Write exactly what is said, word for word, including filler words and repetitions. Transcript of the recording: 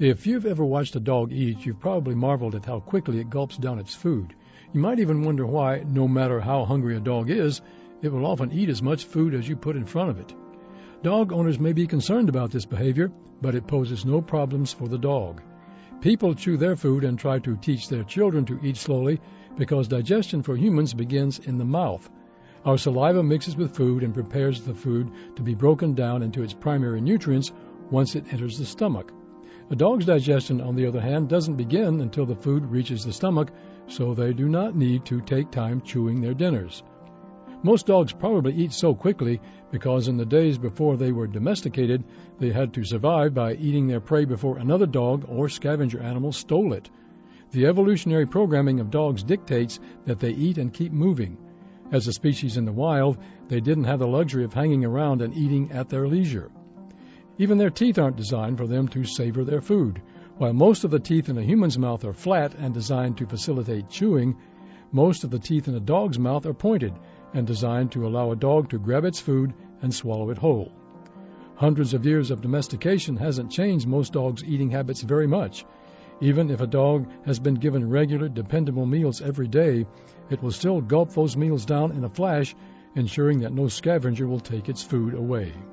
If you've ever watched a dog eat, you've probably marveled at how quickly it gulps down its food. You might even wonder why, no matter how hungry a dog is, it will often eat as much food as you put in front of it. Dog owners may be concerned about this behavior, but it poses no problems for the dog. People chew their food and try to teach their children to eat slowly because digestion for humans begins in the mouth. Our saliva mixes with food and prepares the food to be broken down into its primary nutrients once it enters the stomach. A dog's digestion, on the other hand, doesn't begin until the food reaches the stomach, so they do not need to take time chewing their dinners. Most dogs probably eat so quickly because in the days before they were domesticated, they had to survive by eating their prey before another dog or scavenger animal stole it. The evolutionary programming of dogs dictates that they eat and keep moving. As a species in the wild, they didn't have the luxury of hanging around and eating at their leisure. Even their teeth aren't designed for them to savor their food. While most of the teeth in a human's mouth are flat and designed to facilitate chewing, most of the teeth in a dog's mouth are pointed and designed to allow a dog to grab its food and swallow it whole. Hundreds of years of domestication hasn't changed most dogs' eating habits very much. Even if a dog has been given regular, dependable meals every day, it will still gulp those meals down in a flash, ensuring that no scavenger will take its food away.